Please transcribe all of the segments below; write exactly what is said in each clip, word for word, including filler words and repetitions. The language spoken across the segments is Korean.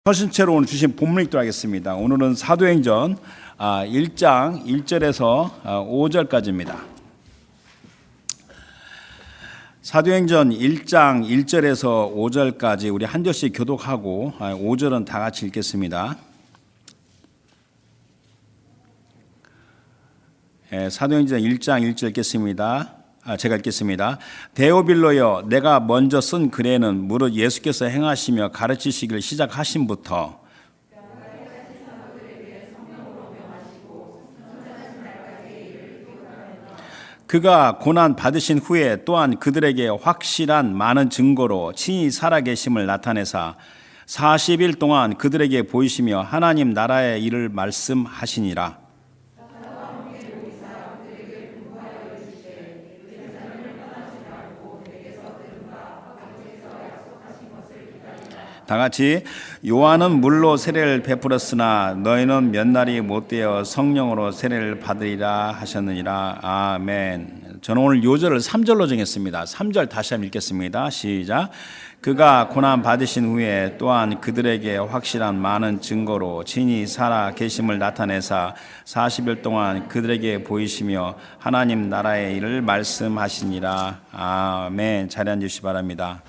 서신체로 오늘 주신 본문 읽도록 하겠습니다. 오늘은 사도행전 일 장 일 절에서 오 절까지입니다. 사도행전 일 장 일 절에서 오 절까지 우리 한 절씩 교독하고 오 절은 다 같이 읽겠습니다. 사도행전 일 장 일 절 읽겠습니다. 아, 제가 읽겠습니다. 데오빌로여, 내가 먼저 쓴 글에는 무릇 예수께서 행하시며 가르치시기를 시작하심부터 그가 고난 받으신 후에 또한 그들에게 확실한 많은 증거로 친히 살아계심을 나타내사 사십 일 동안 그들에게 보이시며 하나님 나라의 일을 말씀하시니라. 다 같이 요한은 물로 세례를 베풀었으나 너희는 몇 날이 못되어 성령으로 세례를 받으리라 하셨느니라. 아멘. 저는 오늘 요절을 삼 절로 정했습니다. 삼 절 다시 한번 읽겠습니다. 시작. 그가 고난 받으신 후에 또한 그들에게 확실한 많은 증거로 친히 살아 계심을 나타내사 사십 일 동안 그들에게 보이시며 하나님 나라의 일을 말씀하시니라. 아멘. 자리 앉으시기 바랍니다.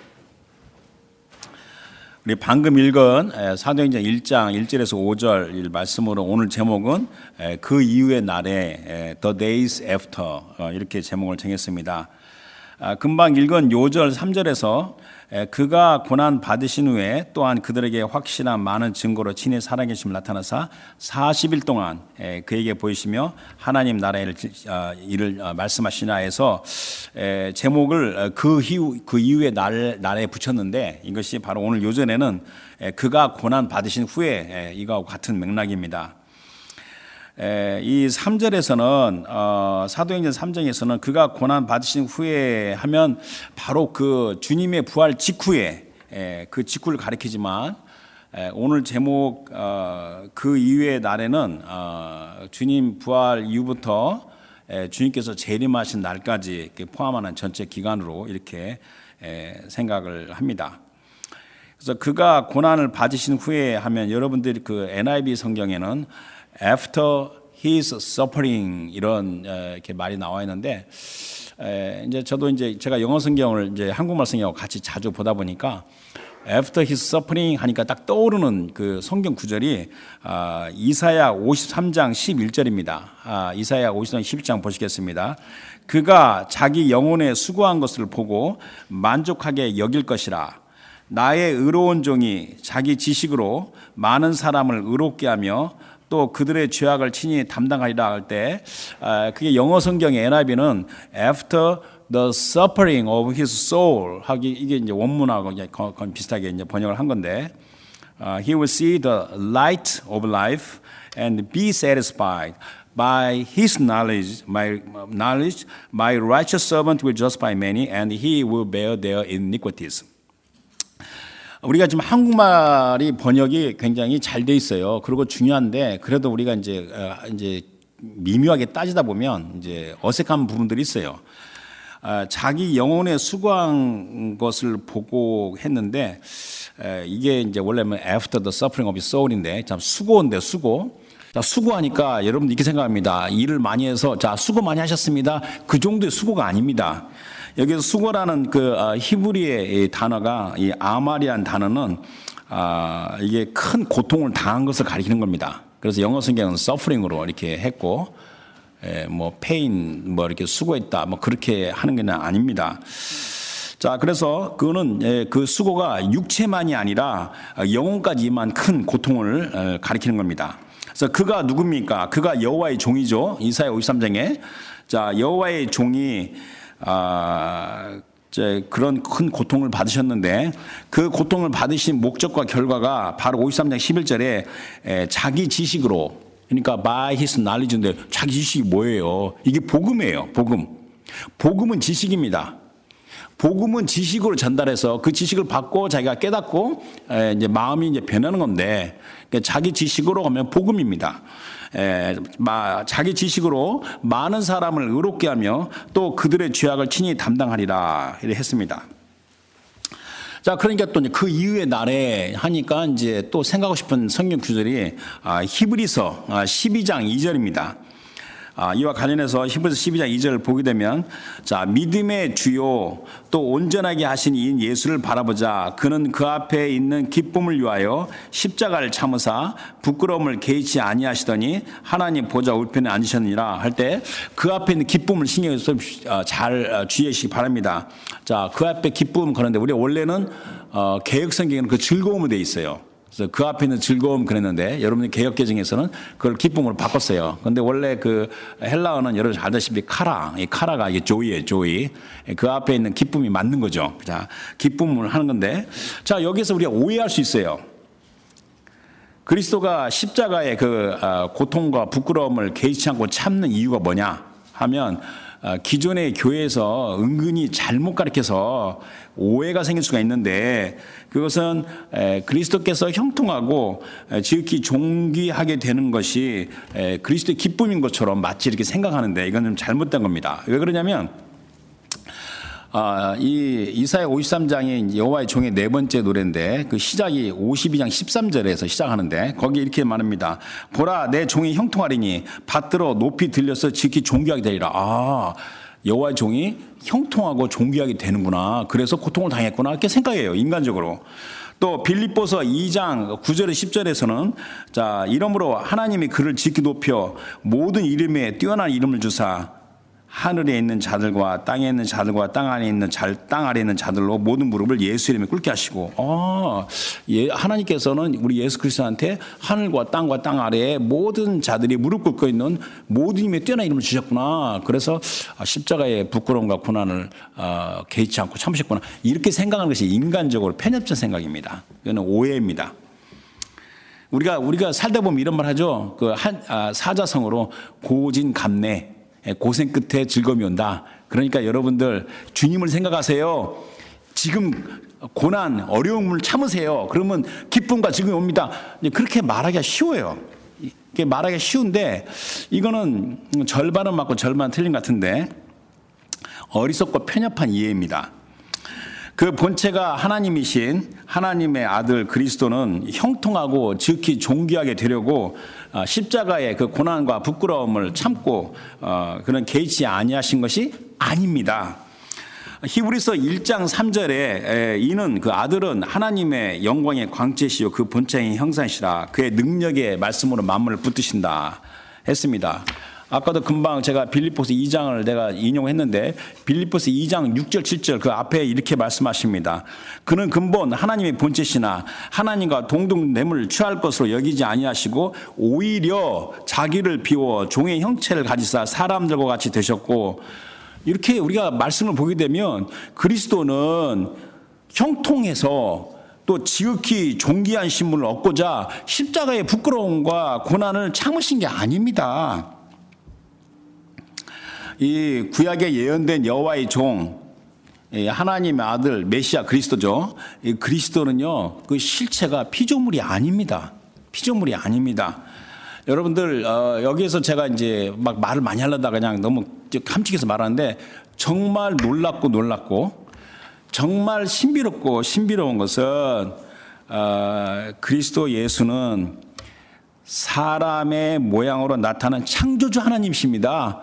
우리 방금 읽은 사도행전 일 장 일 절에서 오 절 말씀으로 오늘 제목은 그 이후의 날에 The Days After 이렇게 제목을 정했습니다. 금방 읽은 요절 삼 절에서 그가 고난 받으신 후에 또한 그들에게 확실한 많은 증거로 친히 살아계심을 나타나사 사십 일 동안 그에게 보이시며 하나님 나라의 일을 말씀하시나 해서 제목을 그 이후 그 이후의 날 날에 붙였는데 이것이 바로 오늘 요절에는 그가 고난 받으신 후에 이거하고 같은 맥락입니다. 이 삼 절에서는 어, 사도행전 삼 장에서는 그가 고난 받으신 후에 하면 바로 그 주님의 부활 직후에 에, 그 직후를 가리키지만 에, 오늘 제목 어, 그 이후의 날에는 어, 주님 부활 이후부터 에, 주님께서 재림하신 날까지 이렇게 포함하는 전체 기간으로 이렇게 에, 생각을 합니다. 그래서 그가 고난을 받으신 후에 하면 여러분들이 그 엔 아이 비 성경에는 After his suffering 이런 이렇게 말이 나와 있는데 이제 저도 이제 제가 영어 성경을 이제 한국말 성경하고 같이 자주 보다 보니까 After his suffering 하니까 딱 떠오르는 그 성경 구절이 이사야 오십삼 장 십일 절입니다. 이사야 오십삼 장 십일 장 보시겠습니다. 그가 자기 영혼에 수고한 것을 보고 만족하게 여길 것이라. 나의 의로운 종이 자기 지식으로 많은 사람을 의롭게 하며 또 그들의 죄악을 친히 담당하리라 할 때 그게 영어 성경의 엔 아이 비는 After the suffering of his soul 하기 이게 이제 원문하고 거의 비슷하게 이제 번역을 한 건데 He will see the light of life and be satisfied. By his knowledge, my knowledge, my righteous servant will justify many, and he will bear their iniquities. 우리가 지금 한국말이 번역이 굉장히 잘 돼 있어요. 그리고 중요한데 그래도 우리가 이제 이제 미묘하게 따지다 보면 이제 어색한 부분들이 있어요. 자기 영혼에 수고한 것을 보고 했는데 이게 이제 원래는 After the suffering of his soul인데 참 수고인데 수고. 자, 수고하니까 여러분 이렇게 생각합니다. 일을 많이 해서 자 수고 많이 하셨습니다. 그 정도의 수고가 아닙니다. 여기서 수고라는 그 히브리의 단어가 이 아말이라는 단어는 아, 이게 큰 고통을 당한 것을 가리키는 겁니다. 그래서 영어 성경은 suffering으로 이렇게 했고, 에, 뭐 pain 뭐 이렇게 수고했다 뭐 그렇게 하는 게 아닙니다. 자, 그래서 그거는 에, 그 수고가 육체만이 아니라 영혼까지 임한 큰 고통을 에, 가리키는 겁니다. 그래서 그가 누굽니까? 그가 여호와의 종이죠. 이사야 오십삼 장에 자 여호와의 종이 아, 이제 그런 큰 고통을 받으셨는데 그 고통을 받으신 목적과 결과가 바로 오십삼 장 십일 절에 에, 자기 지식으로 그러니까 by his knowledge인데 자기 지식이 뭐예요? 이게 복음이에요. 복음. 복음은 지식입니다. 복음은 지식으로 전달해서 그 지식을 받고 자기가 깨닫고 에, 이제 마음이 이제 변하는 건데 그러니까 자기 지식으로 하면 복음입니다. 에, 마, 자기 지식으로 많은 사람을 의롭게 하며 또 그들의 죄악을 친히 담당하리라 이렇게 했습니다. 자, 그러니까 또 그 이후의 날에 하니까 이제 또 생각하고 싶은 성경 구절이 아, 히브리서 아, 십이 장 이 절입니다. 아, 이와 관련해서 히브리서 십이 장 이 절을 보게 되면, 자, 믿음의 주요 또 온전하게 하신 이인 예수를 바라보자. 그는 그 앞에 있는 기쁨을 위하여 십자가를 참으사 부끄러움을 개의치 아니하시더니 하나님 보좌 우편에 앉으셨느니라 할 때 그 앞에 있는 기쁨을 신경해서 잘 주의하시기 바랍니다. 자, 그 앞에 기쁨 그런데 우리 원래는 어, 개역 성경에는 그 즐거움으로 되어 있어요. 그래서 그 앞에 있는 즐거움 그랬는데 여러분의 개역 개정에서는 그걸 기쁨으로 바꿨어요. 그런데 원래 그 헬라어는 여러분 잘 아시다시피 카라, 이 카라가 이게 조이예요, 조이. 그 앞에 있는 기쁨이 맞는 거죠. 자, 기쁨을 하는 건데, 자, 여기서 우리가 오해할 수 있어요. 그리스도가 십자가의 그 고통과 부끄러움을 개의치 않고 참는 이유가 뭐냐 하면, 기존의 교회에서 은근히 잘못 가르쳐서 오해가 생길 수가 있는데, 그것은 그리스도께서 형통하고 지극히 존귀하게 되는 것이 그리스도의 기쁨인 것처럼 마치 이렇게 생각하는데 이건 좀 잘못된 겁니다. 왜 그러냐면, 아, 이 이사야 오십삼 장이 여호와의 종의 네 번째 노래인데 그 시작이 오십이 장 십삼 절에서 시작하는데 거기 이렇게 말합니다. 보라, 내 종이 형통하리니 받들어 높이 들려서 지극히 존귀하게 되리라. 아, 여호와의 종이 형통하고 존귀하게 되는구나. 그래서 고통을 당했구나. 이렇게 생각해요, 인간적으로. 또 빌립보서 이 장 구 절에 십 절에서는 자, 이러므로 하나님이 그를 지극히 높여 모든 이름에 뛰어난 이름을 주사 하늘에 있는 자들과 땅에 있는 자들과 땅 안에 있는 자, 땅 아래에 있는 자들로 모든 무릎을 예수 이름에 꿇게 하시고, 아, 예, 하나님께서는 우리 예수 그리스도한테 하늘과 땅과 땅 아래에 모든 자들이 무릎 꿇고 있는 모든 힘에 뛰어난 이름을 주셨구나. 그래서 십자가의 부끄러움과 고난을 어, 개의치 않고 참으셨구나. 이렇게 생각하는 것이 인간적으로 편협한 생각입니다. 이거는 오해입니다. 우리가 우리가 살다 보면 이런 말 하죠. 그 한 아, 사자성어로 고진감래. 고생 끝에 즐거움이 온다. 그러니까 여러분들 주님을 생각하세요. 지금 고난, 어려움을 참으세요. 그러면 기쁨과 즐거움이 옵니다. 그렇게 말하기가 쉬워요. 이게 말하기가 쉬운데 이거는 절반은 맞고 절반은 틀린 것 같은데 어리석고 편협한 이해입니다. 그 본체가 하나님이신 하나님의 아들 그리스도는 형통하고 지극히 존귀하게 되려고 십자가의 그 고난과 부끄러움을 참고 그런 개의치 아니하신 것이 아닙니다. 히브리서 일 장 삼 절에 이는 그 아들은 하나님의 영광의 광채시요 그 본체의 형상이시라 그의 능력의 말씀으로 만물을 붙드신다 했습니다. 아까도 금방 제가 빌립보서 이 장을 내가 인용했는데 빌립보서 이 장 육 절 칠 절 그 앞에 이렇게 말씀하십니다. 그는 근본 하나님의 본체시나 하나님과 동등됨을 취할 것으로 여기지 아니하시고 오히려 자기를 비워 종의 형체를 가지사 사람들과 같이 되셨고, 이렇게 우리가 말씀을 보게 되면 그리스도는 형통해서 또 지극히 존귀한 신분을 얻고자 십자가의 부끄러움과 고난을 참으신 게 아닙니다. 이 구약에 예언된 여호와의 종, 하나님의 아들 메시아 그리스도죠. 이 그리스도는요, 그 실체가 피조물이 아닙니다. 피조물이 아닙니다. 여러분들 어, 여기에서 제가 이제 막 말을 많이 하려다가 그냥 너무 깜찍해서 말하는데 정말 놀랍고 놀랍고 정말 신비롭고 신비로운 것은 어, 그리스도 예수는 사람의 모양으로 나타난 창조주 하나님이십니다.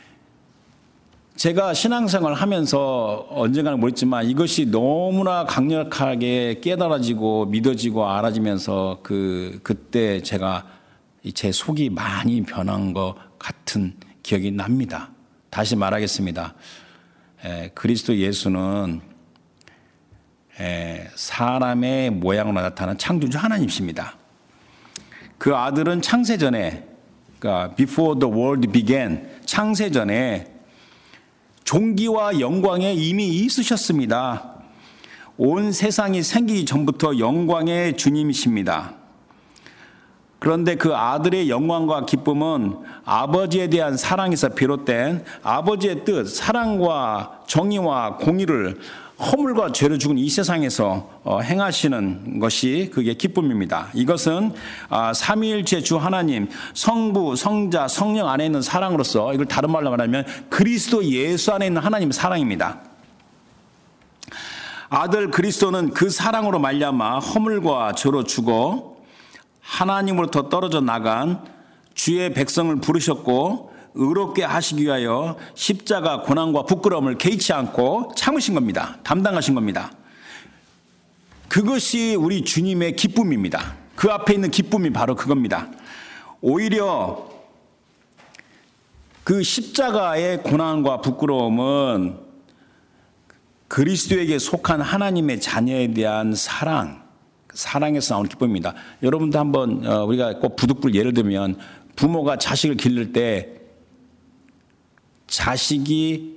제가 신앙생활을 하면서 언젠가는 모르겠지만 이것이 너무나 강력하게 깨달아지고 믿어지고 알아지면서 그, 그때 제가 제 속이 많이 변한 것 같은 기억이 납니다. 다시 말하겠습니다. 에, 그리스도 예수는 에, 사람의 모양으로 나타난 창조주 하나님이십니다. 그 아들은 창세전에, 그러니까 before the world began, 창세전에 존귀와 영광에 이미 있으셨습니다. 온 세상이 생기기 전부터 영광의 주님이십니다. 그런데 그 아들의 영광과 기쁨은 아버지에 대한 사랑에서 비롯된 아버지의 뜻, 사랑과 정의와 공의를 허물과 죄로 죽은 이 세상에서 행하시는 것이 그게 기쁨입니다. 이것은 삼위일체 주 하나님, 성부, 성자, 성령 안에 있는 사랑으로서, 이걸 다른 말로 말하면 그리스도 예수 안에 있는 하나님의 사랑입니다. 아들 그리스도는 그 사랑으로 말미암아 허물과 죄로 죽어 하나님으로부터 떨어져 나간 주의 백성을 부르셨고 의롭게 하시기 위하여 십자가 고난과 부끄러움을 개의치 않고 참으신 겁니다. 담당하신 겁니다. 그것이 우리 주님의 기쁨입니다. 그 앞에 있는 기쁨이 바로 그겁니다. 오히려 그 십자가의 고난과 부끄러움은 그리스도에게 속한 하나님의 자녀에 대한 사랑, 사랑에서 나오는 기쁨입니다. 여러분도 한번 우리가 꼭 부득불 예를 들면 부모가 자식을 기를 때 자식이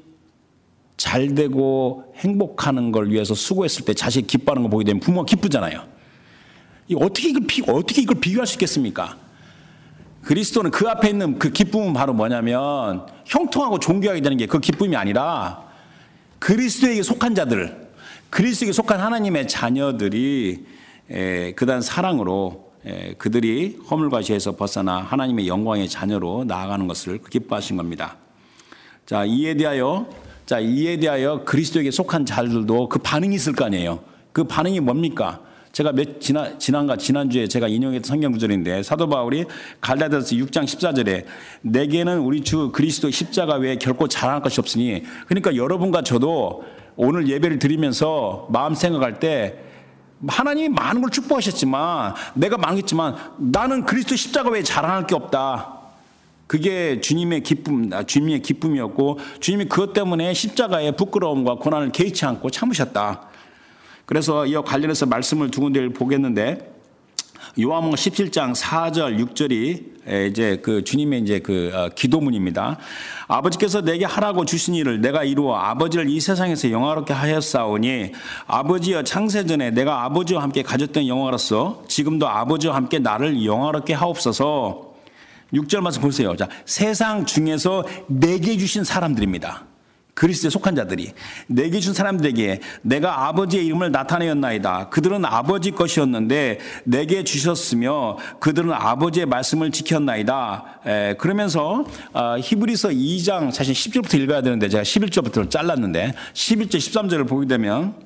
잘 되고 행복하는 걸 위해서 수고했을 때 자식이 기뻐하는 걸 보게 되면 부모가 기쁘잖아요. 어떻게 이걸, 비, 어떻게 이걸 비교할 수 있겠습니까? 그리스도는 그 앞에 있는 그 기쁨은 바로 뭐냐면 형통하고 존귀하게 되는 게 그 기쁨이 아니라 그리스도에게 속한 자들, 그리스도에게 속한 하나님의 자녀들이 그다음 사랑으로 그들이 허물과 죄에서 벗어나 하나님의 영광의 자녀로 나아가는 것을 기뻐하신 겁니다. 자, 이에 대하여 자, 이에 대하여 그리스도에게 속한 자들도 그 반응이 있을 거 아니에요. 그 반응이 뭡니까? 제가 몇, 지난, 지난가, 지난주에 제가 인용했던 성경 구절인데 사도 바울이 갈라디아서 육 장 십사 절에 내게는 우리 주 그리스도 십자가 외에 결코 자랑할 것이 없으니, 그러니까 여러분과 저도 오늘 예배를 드리면서 마음 생각할 때 하나님이 많은 걸 축복하셨지만 내가 망했지만 나는 그리스도 십자가 외에 자랑할 게 없다. 그게 주님의 기쁨, 주님의 기쁨이었고 주님이 그것 때문에 십자가의 부끄러움과 고난을 개의치 않고 참으셨다. 그래서 이와 관련해서 말씀을 두 군데를 보겠는데 요한복음 십칠 장 사 절 육 절이 이제 그 주님의 이제 그 기도문입니다. 아버지께서 내게 하라고 주신 일을 내가 이루어 아버지를 이 세상에서 영화롭게 하였사오니 아버지여 창세전에 내가 아버지와 함께 가졌던 영화로서 지금도 아버지와 함께 나를 영화롭게 하옵소서. 육 절 말씀 보세요. 자, 세상 중에서 내게 주신 사람들입니다. 그리스도에 속한 자들이 내게 준 사람들에게 내가 아버지의 이름을 나타내었나이다. 그들은 아버지 것이었는데 내게 주셨으며 그들은 아버지의 말씀을 지켰나이다. 에, 그러면서 어, 히브리서 이 장 사실 십 절부터 읽어야 되는데 제가 십일 절부터 잘랐는데 십일 절 십삼 절을 보게 되면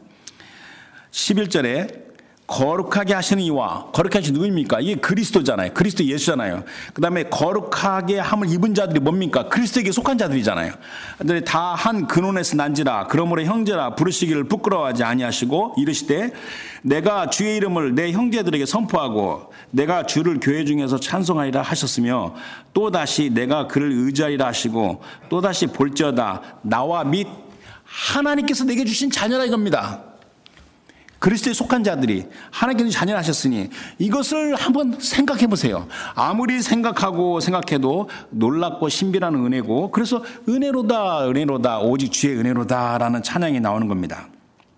십일 절에 거룩하게 하시는 이와 거룩하게 하시는 누구입니까? 이게 그리스도잖아요. 그리스도 예수잖아요. 그 다음에 거룩하게 함을 입은 자들이 뭡니까? 그리스도에게 속한 자들이잖아요. 다 한 근원에서 난지라 그러므로 형제라 부르시기를 부끄러워하지 아니하시고 이르시되 내가 주의 이름을 내 형제들에게 선포하고 내가 주를 교회 중에서 찬송하리라 하셨으며 또다시 내가 그를 의지하리라 하시고 또다시 볼지어다 나와 및 하나님께서 내게 주신 자녀라 이겁니다. 그리스도에 속한 자들이 하나님께서 자녀를 하셨으니 이것을 한번 생각해 보세요. 아무리 생각하고 생각해도 놀랍고 신비한 은혜고 그래서 은혜로다 은혜로다 오직 주의 은혜로다라는 찬양이 나오는 겁니다.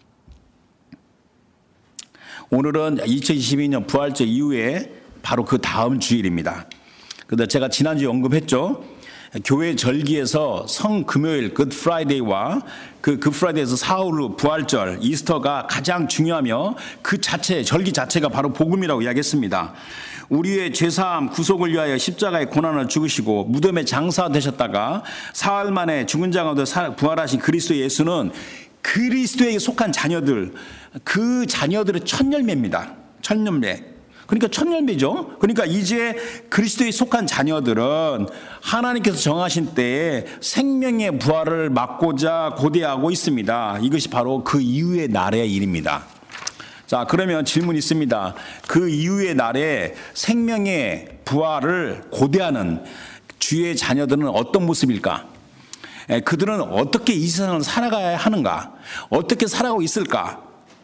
오늘은 이천이십이 년 부활절 이후에 바로 그 다음 주일입니다. 그런데 제가 지난주에 언급했죠. 교회 절기에서 성금요일 굿 프라이데이와 그 굿 프라이데이에서 사흘 후 부활절 이스터가 가장 중요하며 그 자체 절기 자체가 바로 복음이라고 이야기했습니다. 우리의 죄사함 구속을 위하여 십자가의 고난을 죽으시고 무덤에 장사되셨다가 사흘 만에 죽은 자 가운데 부활하신 그리스도 예수는 그리스도에게 속한 자녀들, 그 자녀들의 첫 열매입니다. 첫 열매. 그러니까 첫 열매죠. 그러니까 이제 그리스도에 속한 자녀들은 하나님께서 정하신 때에 생명의 부활을 막고자 고대하고 있습니다. 이것이 바로 그 이후의 날의 일입니다. 자, 그러면 질문이 있습니다. 그 이후의 날에 생명의 부활을 고대하는 주의 자녀들은 어떤 모습일까? 그들은 어떻게 이 세상을 살아가야 하는가? 어떻게 살아가고 있을까?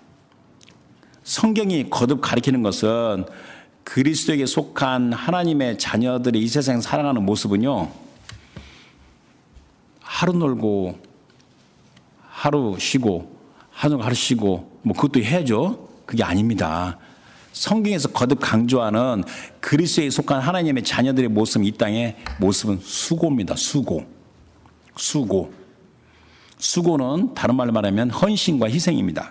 성경이 거듭 가리키는 것은 그리스도에게 속한 하나님의 자녀들이 이 세상에 살아가는 모습은요, 하루 놀고 하루 쉬고 하루 하루 쉬고 뭐 그것도 해야죠. 그게 아닙니다. 성경에서 거듭 강조하는 그리스도에 속한 하나님의 자녀들의 모습, 이 땅의 모습은 수고입니다. 수고. 수고. 수고는 다른 말로 말하면 헌신과 희생입니다.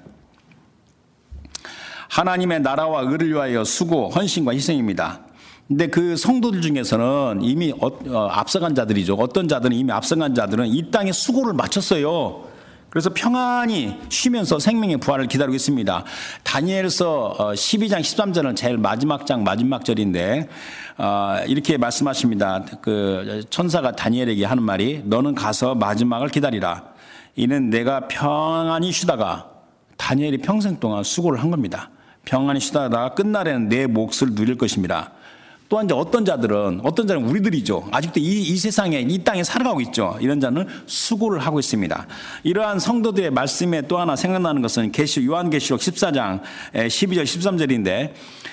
하나님의 나라와 의를 위하여 수고, 헌신과 희생입니다. 근데 그 성도들 중에서는 이미 어, 어, 앞서간 자들이죠. 어떤 자들은 이미 앞서간 자들은 이 땅에 수고를 마쳤어요. 그래서 평안히 쉬면서 생명의 부활을 기다리고 있습니다. 다니엘서 십이 장 십삼 절은 제일 마지막 장 마지막 절인데 이렇게 말씀하십니다. 그 천사가 다니엘에게 하는 말이 너는 가서 마지막을 기다리라. 이는 내가 평안히 쉬다가 다니엘이 평생 동안 수고를 한 겁니다. 평안히 쉬다가 끝날에는 내 몫을 누릴 것입니다. 또한 이제 어떤 자들은 어떤 자는 우리들이죠. 아직도 이, 이 세상에 이 땅에 살아가고 있죠. 이런 자는 수고를 하고 있습니다. 이러한 성도들의 말씀에 또 하나 생각나는 것은 계시 요한계시록 십사 장 십이 절 십삼 절인데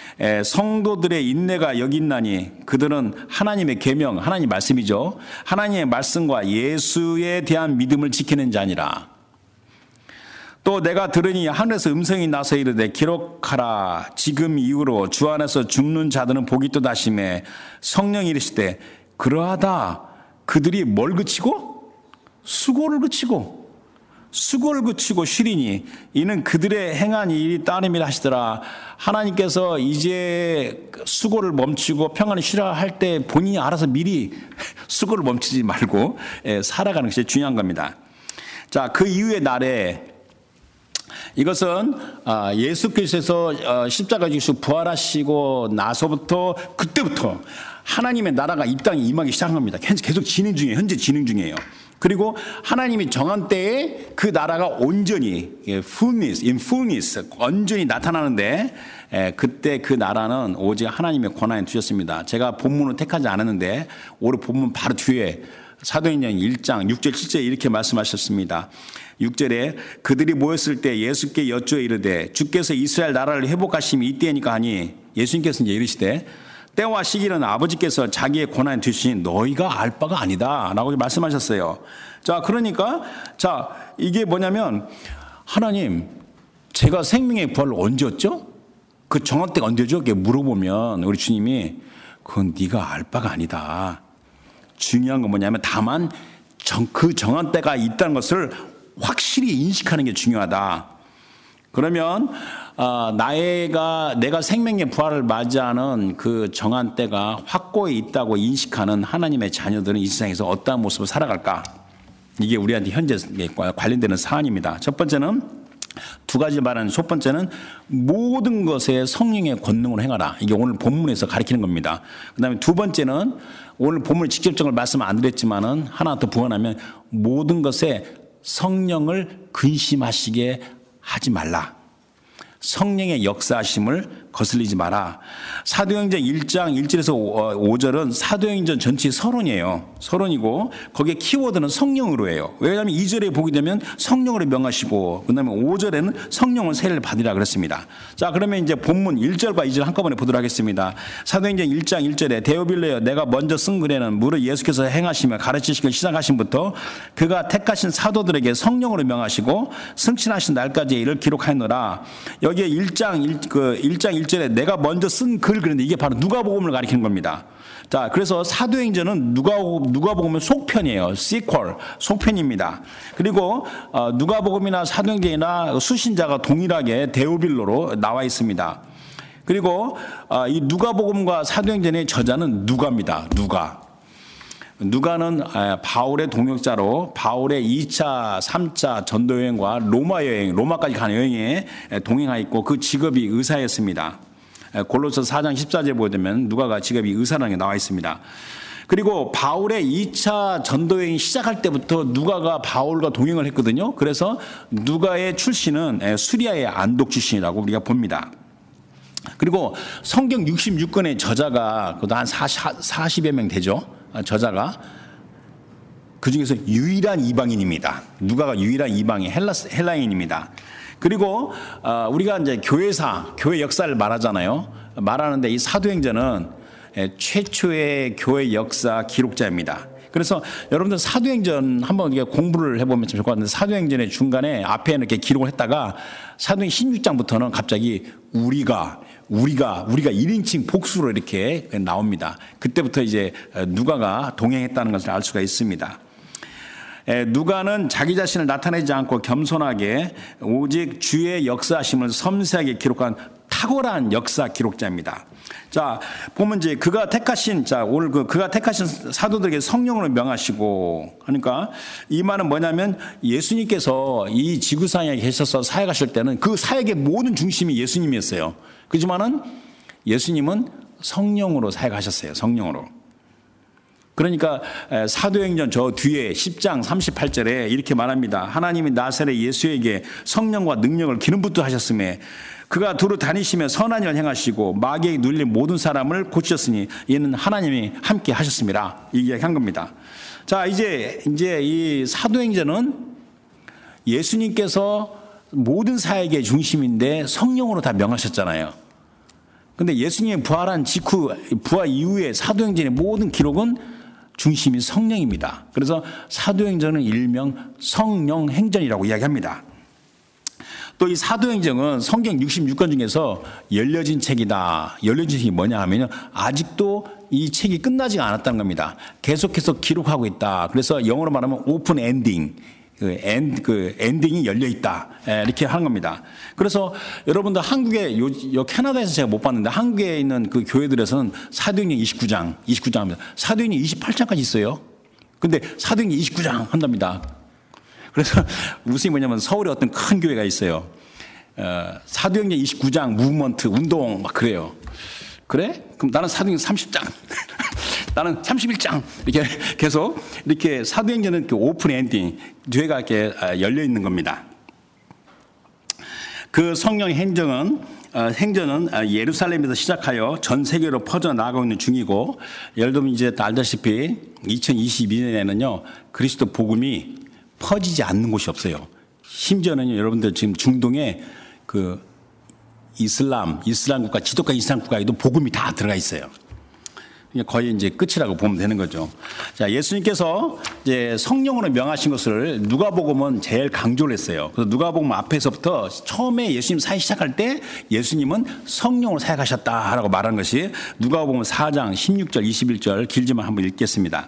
성도들의 인내가 여기 있나니 그들은 하나님의 계명, 하나님 말씀이죠. 하나님의 말씀과 예수에 대한 믿음을 지키는 자니라. 또 내가 들으니 하늘에서 음성이 나서 이르되 기록하라. 지금 이후로 주 안에서 죽는 자들은 복이 또다시매 성령이 이르시되 그러하다. 그들이 뭘 그치고? 수고를 그치고 수고를 그치고 쉬리니 이는 그들의 행한 일이 따름이라 하시더라. 하나님께서 이제 수고를 멈추고 평안히 쉬라 할 때 본인이 알아서 미리 수고를 멈추지 말고 살아가는 것이 중요한 겁니다. 자, 그 이후의 날에 이것은 예수께서 십자가 지시고 부활하시고 나서부터 그때부터 하나님의 나라가 이 땅에 임하기 시작한 겁니다. 계속 진행 중이에요. 현재 진행 중이에요. 그리고 하나님이 정한 때에 그 나라가 온전히 fullness, in fullness 온전히 나타나는데 그때 그 나라는 오직 하나님의 권한에 두셨습니다. 제가 본문을 택하지 않았는데 오늘 본문 바로 뒤에 사도행전 일 장 육 절 칠 절 이렇게 말씀하셨습니다. 육 절에 그들이 모였을 때 예수께 여쭈어 이르되 주께서 이스라엘 나라를 회복하심이 이때니까 하니 예수님께서 이제 이르시되 때와 시기는 아버지께서 자기의 권한에 두신 너희가 알 바가 아니다 라고 말씀하셨어요. 자, 그러니까 자 이게 뭐냐면 하나님 제가 생명의 부활을 언제 었죠? 그 정한 때가 언제죠? 이렇게 물어보면 우리 주님이 그건 네가 알 바가 아니다. 중요한 건 뭐냐면 다만 정, 그 정한 때가 있다는 것을 확실히 인식하는 게 중요하다. 그러면 어, 나의가 내가 생명의 부활을 맞이하는 그 정한 때가 확고히 있다고 인식하는 하나님의 자녀들은 이 세상에서 어떠한 모습을 살아갈까? 이게 우리한테 현재 관련되는 사안입니다. 첫 번째는 두 가지 말하는 첫 번째는 모든 것에 성령의 권능으로 행하라. 이게 오늘 본문에서 가리키는 겁니다. 그다음에 두 번째는 오늘 본문 직접적으로 말씀 안 드렸지만은 하나 더 부언하면 모든 것에 성령을 근심하시게 하지 말라. 성령의 역사하심을 거슬리지 마라. 사도행전 일 장 일 절에서 오 절은 사도행전 전체 서론이에요. 서론이고 거기에 키워드는 성령으로 해요. 왜냐하면 이 절에 보게 되면 성령으로 명하시고 그다음에 오 절에는 성령을 세례를 받으라 그랬습니다. 자, 그러면 이제 본문 일 절과 이 절 한꺼번에 보도록 하겠습니다. 사도행전 일 장 일 절에 데오빌레여 내가 먼저 쓴 글에는 무릇 예수께서 행하시며 가르치시기 시작하신부터 그가 택하신 사도들에게 성령으로 명하시고 승천하신 날까지 이를 기록하였노라. 여기에 일 장 일, 그 일 장 일 절에 내가 먼저 쓴 글 그런데 이게 바로 누가복음을 가리키는 겁니다. 자, 그래서 사도행전은 누가복음, 누가복음은 속편이에요. 시퀄, 속편입니다. 그리고 어, 누가복음이나 사도행전이나 수신자가 동일하게 데오빌로로 나와 있습니다. 그리고 어, 이 누가복음과 사도행전의 저자는 누가입니다. 누가. 누가는 바울의 동역자로 바울의 이 차, 삼 차 전도 여행과 로마 여행, 로마까지 가는 여행에 동행하였고 그 직업이 의사였습니다. 골로새 사 장 십사 절에 보면 누가가 직업이 의사라는 게 나와 있습니다. 그리고 바울의 이 차 전도 여행이 시작할 때부터 누가가 바울과 동행을 했거든요. 그래서 누가의 출신은 수리아의 안독 출신이라고 우리가 봅니다. 그리고 성경 육십육 권의 저자가 그것도 한 사십여 명 되죠. 저자가 그 중에서 유일한 이방인입니다. 누가가 유일한 이방인 헬라 헬라인입니다. 그리고 어, 우리가 이제 교회사, 교회 역사를 말하잖아요. 말하는데 이 사도행전은 최초의 교회 역사 기록자입니다. 그래서 여러분들 사도행전 한번 공부를 해보면 좀 좋을 것 같은데 사도행전의 중간에 앞에 이렇게 기록을 했다가 사도행 십육 장부터는 갑자기 우리가 우리가 우리가 일 인칭 복수로 이렇게 나옵니다. 그때부터 이제 누가가 동행했다는 것을 알 수가 있습니다. 누가는 자기 자신을 나타내지 않고 겸손하게 오직 주의 역사하심을 섬세하게 기록한 탁월한 역사 기록자입니다. 자, 보면 이제 그가 택하신, 자, 오늘 그, 그가 택하신 사도들에게 성령으로 명하시고, 그러니까 이 말은 뭐냐면 예수님께서 이 지구상에 계셔서 사역하실 때는 그 사역의 모든 중심이 예수님이었어요. 그렇지만은 예수님은 성령으로 사역하셨어요. 성령으로. 그러니까 사도행전 저 뒤에 십 장 삼십팔 절에 이렇게 말합니다. 하나님이 나사렛 예수에게 성령과 능력을 기름 붓듯 하셨음에 그가 두루 다니시며 선한 일을 행하시고 마귀에게 눌린 모든 사람을 고치셨으니 이는 하나님이 함께 하셨습니다. 이 이야기한 겁니다. 자, 이제 이제 이 사도행전은 예수님께서 모든 사역의 중심인데 성령으로 다 명하셨잖아요. 근데 예수님이 부활한 직후, 부활 이후에 사도행전의 모든 기록은 중심이 성령입니다. 그래서 사도행전은 일명 성령행전이라고 이야기합니다. 또 이 사도행전은 성경 육십육 권 중에서 열려진 책이다. 열려진 책이 뭐냐 하면요, 아직도 이 책이 끝나지 않았다는 겁니다. 계속해서 기록하고 있다. 그래서 영어로 말하면 오픈 엔딩. 그, 엔, 그 엔딩이 열려 있다. 에, 이렇게 하는 겁니다. 그래서 여러분들 한국에, 요, 요 캐나다에서 제가 못 봤는데 한국에 있는 그 교회들에서는 사도행전 이십구 장, 이십구 장 합니다. 사도행전 이십팔 장까지 있어요. 근데 사도행전 이십구 장 한답니다. 그래서 무슨 뭐냐면 서울에 어떤 큰 교회가 있어요. 어, 사도행전 이십구 장 무브먼트 운동 막 그래요. 그래? 그럼 나는 사도행전 삼십 장. 나는 삼십일 장 이렇게 계속 이렇게 사도행전은 오픈 엔딩 뒤에가 이렇게 열려 있는 겁니다. 그 성령 행정은 행전은 예루살렘에서 시작하여 전 세계로 퍼져 나가고 있는 중이고, 예를 들면 이제 알다시피 이천이십이 년에는요 그리스도 복음이 퍼지지 않는 곳이 없어요. 심지어는 여러분들 지금 중동에 그 이슬람 이슬람 국가 지독한 이슬람 국가에도 복음이 다 들어가 있어요. 거의 이제 끝이라고 보면 되는 거죠. 자, 예수님께서 이제 성령으로 명하신 것을 누가복음은 제일 강조를 했어요. 그래서 누가복음 앞에서부터 처음에 예수님 사역 시작할 때 예수님은 성령으로 사역하셨다라고 말한 것이 누가복음 사 장 십육 절 이십일 절 길지만 한번 읽겠습니다.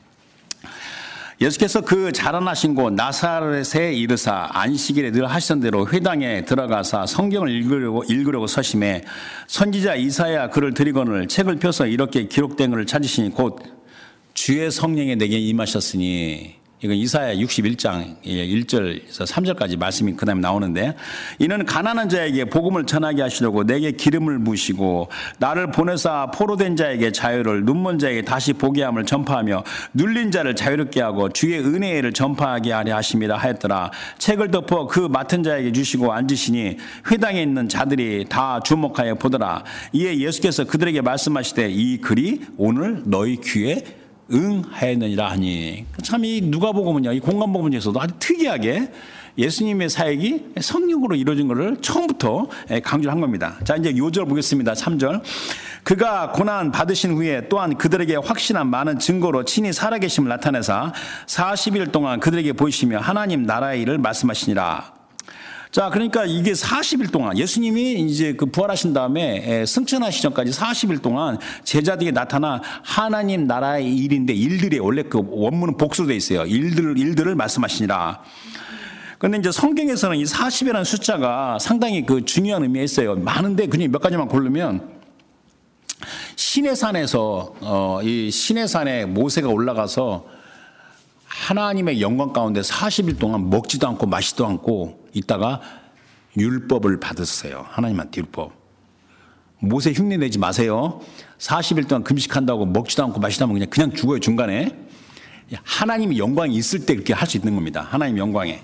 예수께서 그 자라나신 곳 나사렛에 이르사 안식일에 늘 하시던 대로 회당에 들어가사 성경을 읽으려고, 읽으려고 서심해 선지자 이사야 그를 드리거늘 책을 펴서 이렇게 기록된 것을 찾으시니 곧 주의 성령이 내게 임하셨으니, 이건 이사야 육십일 장 일 절에서 삼 절까지 말씀이 그 다음에 나오는데, 이는 가난한 자에게 복음을 전하게 하시려고 내게 기름을 부으시고 나를 보내사 포로된 자에게 자유를, 눈먼 자에게 다시 보게 함을 전파하며 눌린 자를 자유롭게 하고 주의 은혜를 전파하게 하려 하심이라 하였더라. 책을 덮어 그 맡은 자에게 주시고 앉으시니 회당에 있는 자들이 다 주목하여 보더라. 이에 예수께서 그들에게 말씀하시되 이 글이 오늘 너희 귀에 응하였느니라 하니, 참 이 누가복음은요, 이 공간복음에서도 아주 특이하게 예수님의 사역이 성령으로 이루어진 것을 처음부터 강조한 겁니다. 자, 이제 요 절 보겠습니다. 삼 절. 그가 고난 받으신 후에 또한 그들에게 확신한 많은 증거로 친히 살아계심을 나타내사 사십 일 동안 그들에게 보이시며 하나님 나라의 일을 말씀하시니라. 자, 그러니까 이게 사십 일 동안 예수님이 이제 그 부활하신 다음에 승천하시 전까지 사십 일 동안 제자들에게 나타나 하나님 나라의 일인데, 일들이 원래 그 원문은 복수로 되어 있어요. 일들, 일들을 말씀하시니라. 그런데 이제 성경에서는 이 사십이라는 숫자가 상당히 그 중요한 의미가 있어요. 많은데 그냥 몇 가지만 고르면, 시내산에서 어, 이 시내산에 모세가 올라가서 하나님의 영광 가운데 사십 일 동안 먹지도 않고 마시지도 않고 있다가 율법을 받았어요. 하나님한테 율법. 모세 흉내 내지 마세요. 사십 일 동안 금식한다고 먹지도 않고 마시다 보면 그냥, 그냥 죽어요, 중간에. 하나님의 영광이 있을 때 그렇게 할 수 있는 겁니다. 하나님 영광에.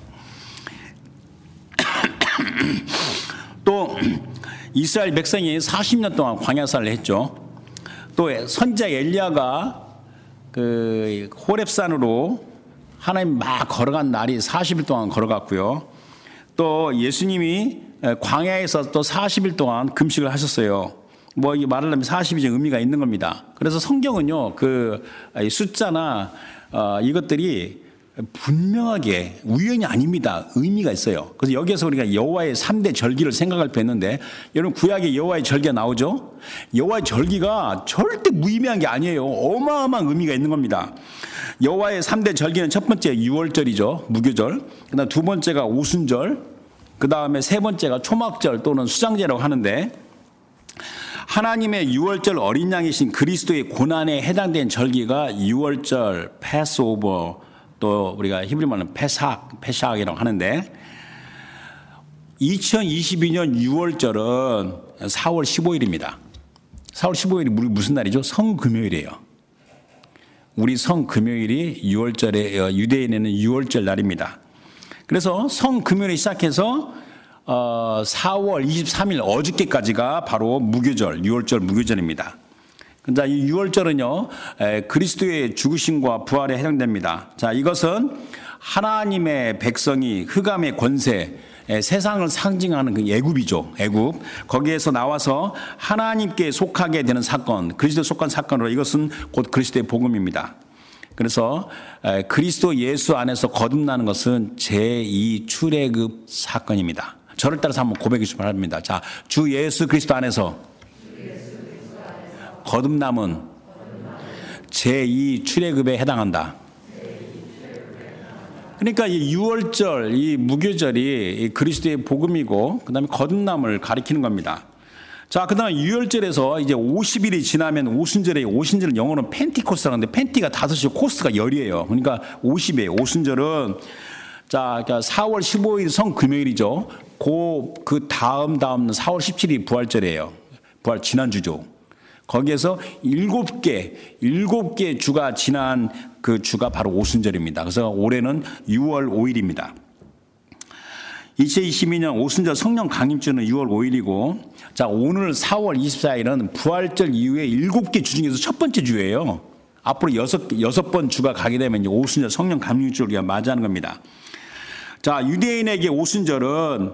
또 이스라엘 백성이 사십 년 동안 광야살을 했죠. 또 선지자 엘리야가 그 호렙산으로 하나님 막 걸어간 날이 사십 일 동안 걸어갔고요. 또 예수님이 광야에서 또 사십 일 동안 금식을 하셨어요. 뭐 이게 말하려면 사십이 의미가 있는 겁니다. 그래서 성경은요, 그 숫자나 어, 이것들이 분명하게 우연이 아닙니다. 의미가 있어요. 그래서 여기에서 우리가 여호와의 삼 대 절기를 생각할 수 있는데, 여러분 구약에 여호와의 절기가 나오죠? 여호와의 절기가 절대 무의미한 게 아니에요. 어마어마한 의미가 있는 겁니다. 여호와의 삼 대 절기는 첫 번째 유월절이죠. 무교절. 그다음 두 번째가 오순절. 그 다음에 세 번째가 초막절 또는 수장제라고 하는데, 하나님의 유월절 어린 양이신 그리스도의 고난에 해당된 절기가 유월절, 패스오버, 또 우리가 히브리 말로 페삭, 페삭이라고 하는데 이천이십이 년 유월절은 사월 십오일입니다. 사월 십오일이 무슨 날이죠? 성금요일이에요. 우리 성금요일이 유월절에 유대인에는 유월절 날입니다. 그래서 성금요일에 시작해서 어, 사월 이십삼일 어저께까지가 바로 무교절, 유월절 무교절입니다. 자, 이 유월절은요, 에, 그리스도의 죽으심과 부활에 해당됩니다. 자, 이것은 하나님의 백성이 흑암의 권세, 에, 세상을 상징하는 그 애굽이죠. 애굽. 거기에서 나와서 하나님께 속하게 되는 사건, 그리스도에 속한 사건으로 이것은 곧 그리스도의 복음입니다. 그래서 에, 그리스도 예수 안에서 거듭나는 것은 제이 출애굽 사건입니다. 저를 따라서 한번 고백해 주시기 바랍니다. 자, 주 예수 그리스도 안에서 거듭남은 제이 출애굽에 해당한다. 그러니까 이 유월절, 이 무교절이 그리스도의 복음이고, 그 다음에 거듭남을 가리키는 겁니다. 자, 그 다음에 유월절에서 이제 오십일이 지나면 오순절에, 오순절은 영어로는 펜티코스라는데, 펜티가 다섯이고 코스가 열이에요. 그러니까 오십이에요. 오순절은 자, 그러니까 사월 십오일 성금요일이죠. 그, 그 다음 다음 사월 십칠일이 부활절이에요. 부활 지난주죠. 거기에서 일곱 개, 일곱 개 주가 지난 그 주가 바로 오순절입니다. 그래서 올해는 유월 오일입니다. 이천이십이 년 오순절 성령 강림주는 유월 오일이고, 자, 오늘 사월 이십사일은 부활절 이후에 일곱 개 주 중에서 첫 번째 주예요. 앞으로 여섯, 여섯 번 주가 가게 되면 이제 오순절 성령 강림주를 우리가 맞이하는 겁니다. 자, 유대인에게 오순절은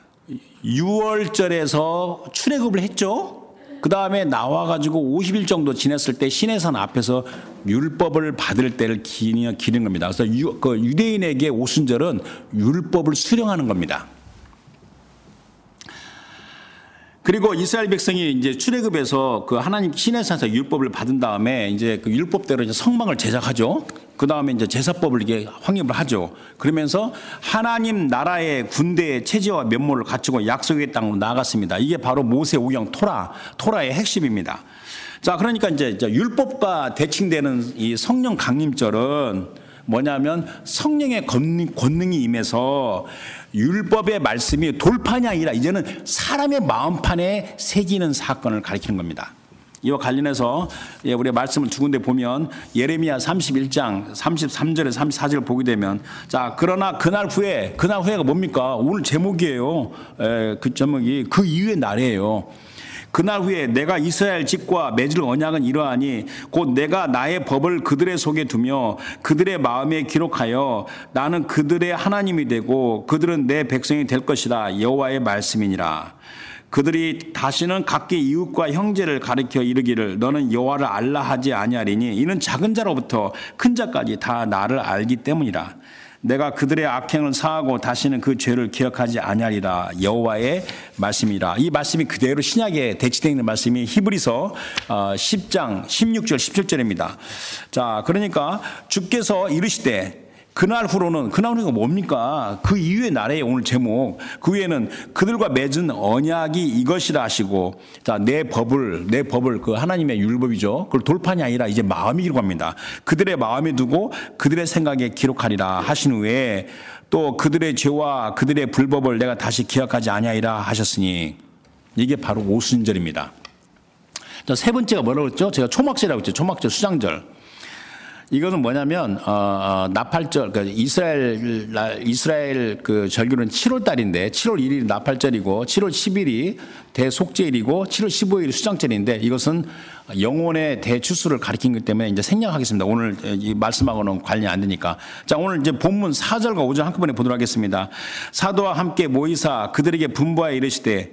유월절에서 출애굽을 했죠. 그 다음에 나와가지고 오십 일 정도 지냈을 때 시내산 앞에서 율법을 받을 때를 기리는 겁니다. 그래서 유, 그 유대인에게 오순절은 율법을 수령하는 겁니다. 그리고 이스라엘 백성이 이제 출애굽에서 그 하나님 시내산에서 율법을 받은 다음에 이제 그 율법대로 이제 성막을 제작하죠. 그 다음에 이제 제사법을 이게 확립을 하죠. 그러면서 하나님 나라의 군대의 체제와 면모를 갖추고 약속의 땅으로 나아갔습니다. 이게 바로 모세오경 토라, 토라의 핵심입니다. 자, 그러니까 이제 율법과 대칭되는 이 성령 강림절은 뭐냐면 성령의 권능이 임해서 율법의 말씀이 돌판이 아니라 이제는 사람의 마음판에 새기는 사건을 가리키는 겁니다. 이와 관련해서 우리가 말씀을 두 군데 보면 예레미야 삼십일 장 삼십삼 절에서 삼십사 절을 보게 되면, 자, 그러나 그날 후에, 그날 후에가 뭡니까? 오늘 제목이에요. 에, 그 제목이 그 이후의 날이에요. 그날 후에 내가 이스라엘 집과 맺을 언약은 이러하니 곧 내가 나의 법을 그들의 속에 두며 그들의 마음에 기록하여 나는 그들의 하나님이 되고 그들은 내 백성이 될 것이다. 여호와의 말씀이니라. 그들이 다시는 각기 이웃과 형제를 가리켜 이르기를 너는 여호와를 알라 하지 아니하리니 이는 작은 자로부터 큰 자까지 다 나를 알기 때문이라. 내가 그들의 악행을 사하고 다시는 그 죄를 기억하지 아니하리라. 여호와의 말씀이라. 이 말씀이 그대로 신약에 대치되어 있는 말씀이 히브리서 십 장 십육 절 십칠 절입니다. 자, 그러니까 주께서 이르시되 그날 후로는, 그날 후가 뭡니까? 그 이후의 날에 오늘 제목, 그 위에는 그들과 맺은 언약이 이것이라 하시고, 자, 내 법을, 내 법을, 그 하나님의 율법이죠. 그걸 돌판이 아니라 이제 마음이라고 합니다. 그들의 마음에 두고 그들의 생각에 기록하리라 하신 후에 또 그들의 죄와 그들의 불법을 내가 다시 기억하지 아니하리라 하셨으니, 이게 바로 오순절입니다. 자, 세 번째가 뭐라고 그랬죠? 제가 초막절이라고 했죠. 초막절, 수장절. 이거는 뭐냐면 어, 어, 나팔절, 그러니까 이스라엘 이스라엘 그 절기는 칠월 달인데 칠월 일일이 나팔절이고 칠월 십일이 대속죄일이고 칠월 십오일이 수장절인데 이것은 영혼의 대추수를 가리키기 때문에 이제 생략하겠습니다. 오늘 이 말씀하고는 관련이 안 되니까. 자, 오늘 이제 본문 사 절과 오 절 한꺼번에 보도록 하겠습니다. 사도와 함께 모이사 그들에게 분부하여 이르시되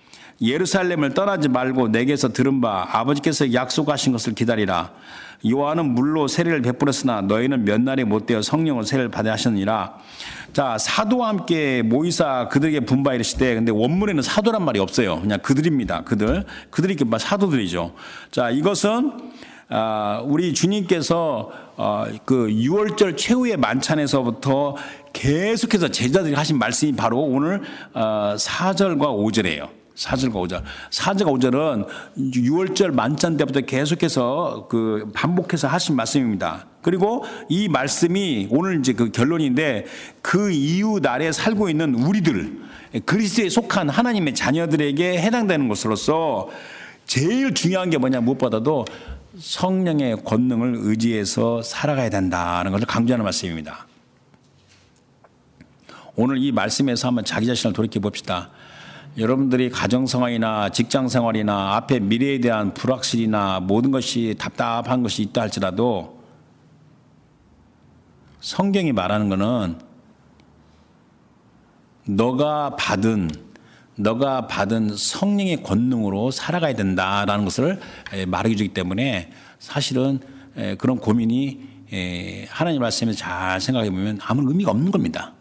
예루살렘을 떠나지 말고 내게서 들은 바 아버지께서 약속하신 것을 기다리라. 요한은 물로 세례를 베풀었으나 너희는 몇 날이 못되어 성령을 세례를 받아 하셨느니라. 자, 사도와 함께 모이사 그들에게 분부하여 이르시되, 근데 원문에는 사도란 말이 없어요. 그냥 그들입니다. 그들. 그들이 사도들이죠. 자, 이것은 우리 주님께서 그 유월절 최후의 만찬에서부터 계속해서 제자들이 하신 말씀이 바로 오늘 사 절과 오 절이에요. 사 절과 오 절. 사 절과 오 절은 유월절 만찬 때부터 계속해서 그 반복해서 하신 말씀입니다. 그리고 이 말씀이 오늘 이제 그 결론인데 그 이후 날에 살고 있는 우리들, 그리스도에 속한 하나님의 자녀들에게 해당되는 것으로서 제일 중요한 게 뭐냐, 무엇보다도 성령의 권능을 의지해서 살아가야 된다는 것을 강조하는 말씀입니다. 오늘 이 말씀에서 한번 자기 자신을 돌이켜 봅시다. 여러분들이 가정생활이나 직장생활이나 앞에 미래에 대한 불확실이나 모든 것이 답답한 것이 있다 할지라도 성경이 말하는 것은 너가 받은 너가 받은 성령의 권능으로 살아가야 된다라는 것을 말해 주기 때문에 사실은 그런 고민이 하나님 말씀에서 잘 생각해 보면 아무 의미가 없는 겁니다.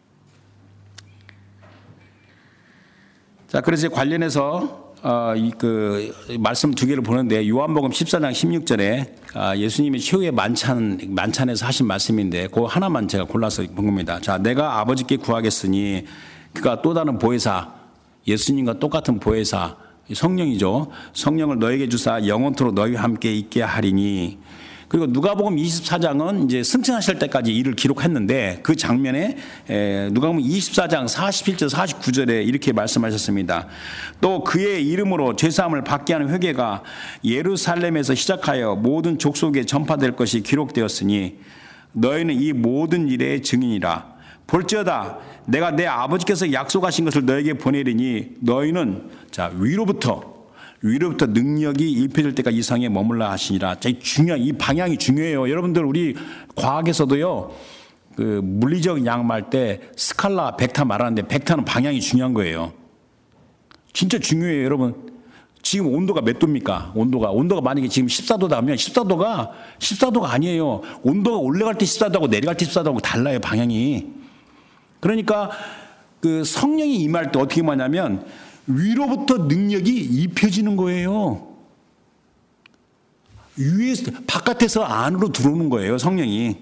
자, 그래서 관련해서 어, 이 그 말씀 두 개를 보는데 요한복음 십사 장 십육 절에 아, 예수님이 최후의 만찬 만찬에서 하신 말씀인데 그 하나만 제가 골라서 본 겁니다. 자, 내가 아버지께 구하겠으니 그가 또 다른 보혜사, 예수님과 똑같은 보혜사 성령이죠. 성령을 너에게 주사 영원토록 너희와 함께 있게 하리니. 그리고 누가복음 이십사 장은 이제 승천하실 때까지 일을 기록했는데 그 장면에 누가복음 이십사 장 사십일 절 사십구 절에 이렇게 말씀하셨습니다. 또 그의 이름으로 죄사함을 받게 하는 회개가 예루살렘에서 시작하여 모든 족속에 전파될 것이 기록되었으니 너희는 이 모든 일의 증인이라. 볼지어다 내가 내 아버지께서 약속하신 것을 너에게 보내리니 너희는 자 위로부터 위로부터 능력이 입혀질 때까지 이 성에 머물라 하시니라. 자, 이 중요한 이 방향이 중요해요. 여러분들 우리 과학에서도요 그 물리적 양말 때 스칼라 벡터 말하는데 벡터는 방향이 중요한 거예요. 진짜 중요해요, 여러분. 지금 온도가 몇 도입니까? 온도가 온도가 만약에 지금 십사 도다 하면 십사 도가 십사 도가 아니에요. 온도가 올라갈 때 십사 도하고 내려갈 때 십사 도하고 달라요, 방향이. 그러니까 그 성령이 임할 때 어떻게 임하냐면 위로부터 능력이 입혀지는 거예요. 위에서 바깥에서 안으로 들어오는 거예요, 성령이.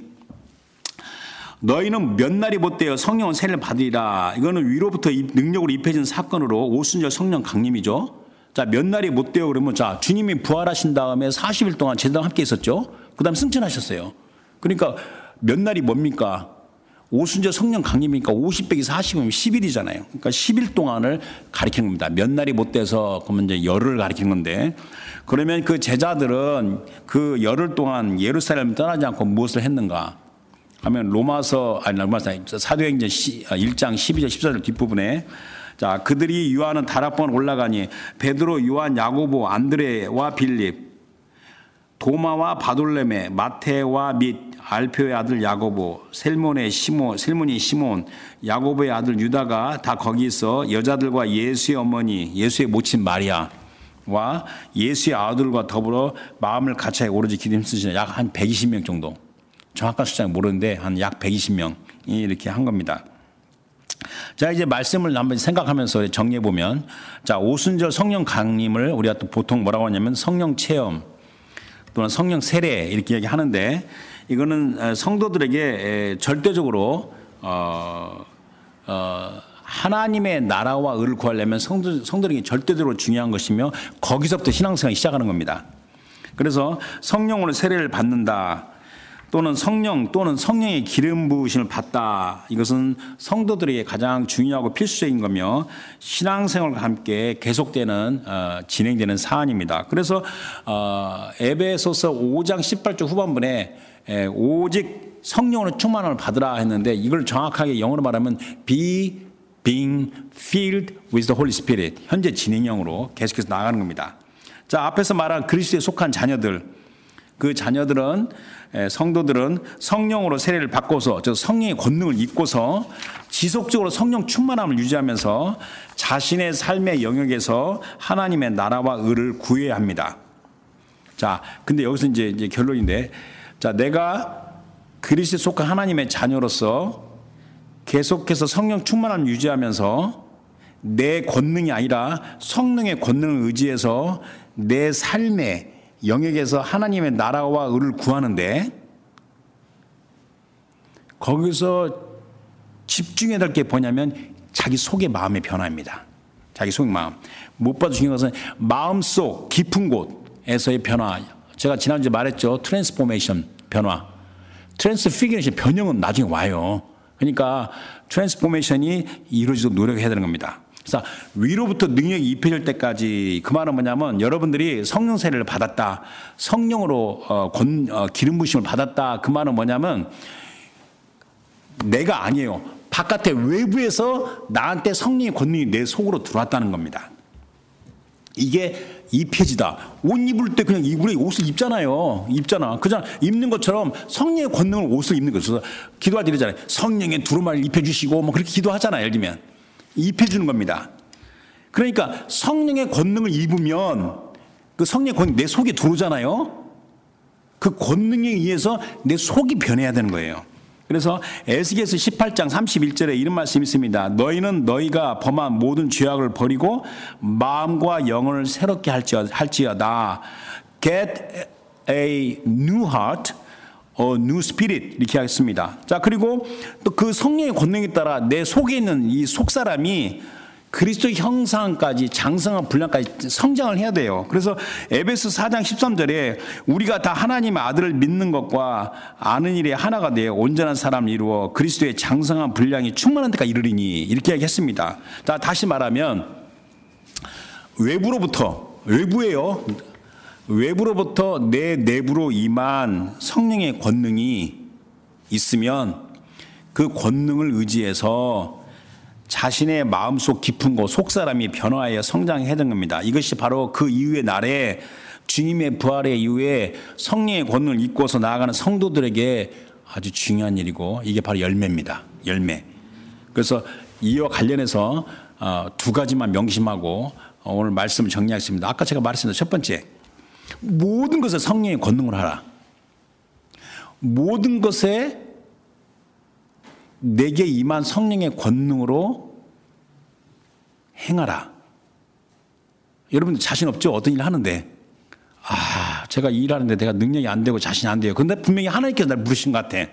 너희는 몇 날이 못되어 성령은 세례를 받으리라. 이거는 위로부터 능력으로 입혀진 사건으로 오순절 성령 강림이죠. 자, 몇 날이 못되어 그러면 자, 주님이 부활하신 다음에 사십 일 동안 제자들과 함께 있었죠. 그다음 승천하셨어요. 그러니까 몇 날이 뭡니까? 오순절 성령 강림이니까 오십 빼기 사십이면 십 일이잖아요. 그러니까 십 일 동안을 가리키는 겁니다. 몇 날이 못돼서 그러면 이제 열흘을 가리키는 건데, 그러면 그 제자들은 그 열흘 동안 예루살렘을 떠나지 않고 무엇을 했는가 하면 로마서 아니 로마서 사도행전 일 장 십이 절 십사 절 뒷부분에 자, 그들이 유하는 다락방을 올라가니 베드로, 요한, 야고보, 안드레와 빌립, 도마와 바돌레메, 마테와 및 알표의 아들 야고보, 셀몬의 시몬, 셀몬이 시몬, 야고보의 아들 유다가 다 거기 있어 여자들과 예수의 어머니, 예수의 모친 마리아와 예수의 아들과 더불어 마음을 같이 오로지 기도 힘쓰시는 약 한 백이십 명 정도. 정확한 숫자는 모르는데 한 약 백이십 명이 이렇게 한 겁니다. 자, 이제 말씀을 한번 생각하면서 정리해 보면, 자, 오순절 성령 강림을 우리가 또 보통 뭐라고 하냐면 성령 체험 또는 성령 세례 이렇게 얘기하는데, 이거는 성도들에게 절대적으로 어, 어, 하나님의 나라와 의를 구하려면 성도, 성도들에게 절대적으로 중요한 것이며 거기서부터 신앙생활이 시작하는 겁니다. 그래서 성령으로 세례를 받는다 또는 성령 또는 성령의 기름 부으심을 받다, 이것은 성도들에게 가장 중요하고 필수적인 거며 신앙생활과 함께 계속되는 어, 진행되는 사안입니다. 그래서 어, 에베소서 오 장 십팔 절 후반부에 에, 오직 성령으로 충만함을 받으라 했는데, 이걸 정확하게 영어로 말하면 be being filled with the Holy Spirit, 현재 진행형으로 계속해서 나가는 겁니다. 자, 앞에서 말한 그리스도에 속한 자녀들, 그 자녀들은 성도들은 성령으로 세례를 받고서 저 성령의 권능을 입고서 지속적으로 성령 충만함을 유지하면서 자신의 삶의 영역에서 하나님의 나라와 의를 구해야 합니다. 자, 근데 여기서 이제, 이제 결론인데, 자, 내가 그리스도에 속한 하나님의 자녀로서 계속해서 성령 충만함을 유지하면서 내 권능이 아니라 성령의 권능을 의지해서 내 삶의 영역에서 하나님의 나라와 의를 구하는데, 거기서 집중해야 될 게 뭐냐면 자기 속의 마음의 변화입니다. 자기 속의 마음. 무엇보다 중요한 것은 마음속 깊은 곳에서의 변화. 제가 지난주에 말했죠. 트랜스포메이션, 변화. 트랜스피규레이션, 변형은 나중에 와요. 그러니까 트랜스포메이션이 이루어지도록 노력해야 되는 겁니다. 그래서 위로부터 능력이 입혀질 때까지, 그 말은 뭐냐면 여러분들이 성령 세례를 받았다, 성령으로 어, 권, 어, 기름 부심을 받았다, 그 말은 뭐냐면 내가 아니에요. 바깥에 외부에서 나한테 성령의 권능이 내 속으로 들어왔다는 겁니다. 이게 입혀지다. 옷 입을 때 그냥 이불에 옷을 입잖아요. 입잖아. 그냥 입는 것처럼 성령의 권능을 옷을 입는 거죠. 기도할 때 이러잖아요. 성령의 두루마리를 입혀주시고 뭐 그렇게 기도하잖아요. 예를 들면 입혀주는 겁니다. 그러니까 성령의 권능을 입으면 그 성령의 권능이 내 속에 들어오잖아요. 그 권능에 의해서 내 속이 변해야 되는 거예요. 그래서 에스겔서 십팔 장 삼십일 절에 이런 말씀이 있습니다. 너희는 너희가 범한 모든 죄악을 버리고 마음과 영혼을 새롭게 할지어다. Get a new heart, a new spirit, 이렇게 하겠습니다. 자, 그리고 또 그 성령의 권능에 따라 내 속에 있는 이 속사람이 그리스도 형상까지, 장성한 분량까지 성장을 해야 돼요. 그래서 에베소 사 장 십삼 절에 우리가 다 하나님의 아들을 믿는 것과 아는 일에 하나가 되어 온전한 사람을 이루어 그리스도의 장성한 분량이 충만한 데까지 이르리니, 이렇게 얘기했습니다. 자, 다시 말하면 외부로부터, 외부예요. 외부로부터 내 내부로 임한 성령의 권능이 있으면 그 권능을 의지해서 자신의 마음속 깊은 곳, 속사람이 변화하여 성장해야 되는 겁니다. 이것이 바로 그 이후의 날에 주님의 부활의 이후에 성령의 권능을 입고서 나아가는 성도들에게 아주 중요한 일이고, 이게 바로 열매입니다. 열매. 그래서 이와 관련해서 두 가지만 명심하고 오늘 말씀을 정리하겠습니다. 아까 제가 말했습니다. 첫 번째, 모든 것에 성령의 권능을 하라. 모든 것에 내게 임한 성령의 권능으로 행하라. 여러분들 자신 없죠? 어떤 일을 하는데, 아, 제가 이 일하는데 내가 능력이 안 되고 자신이 안 돼요. 근데 분명히 하나님께서 날 부르신 것 같아.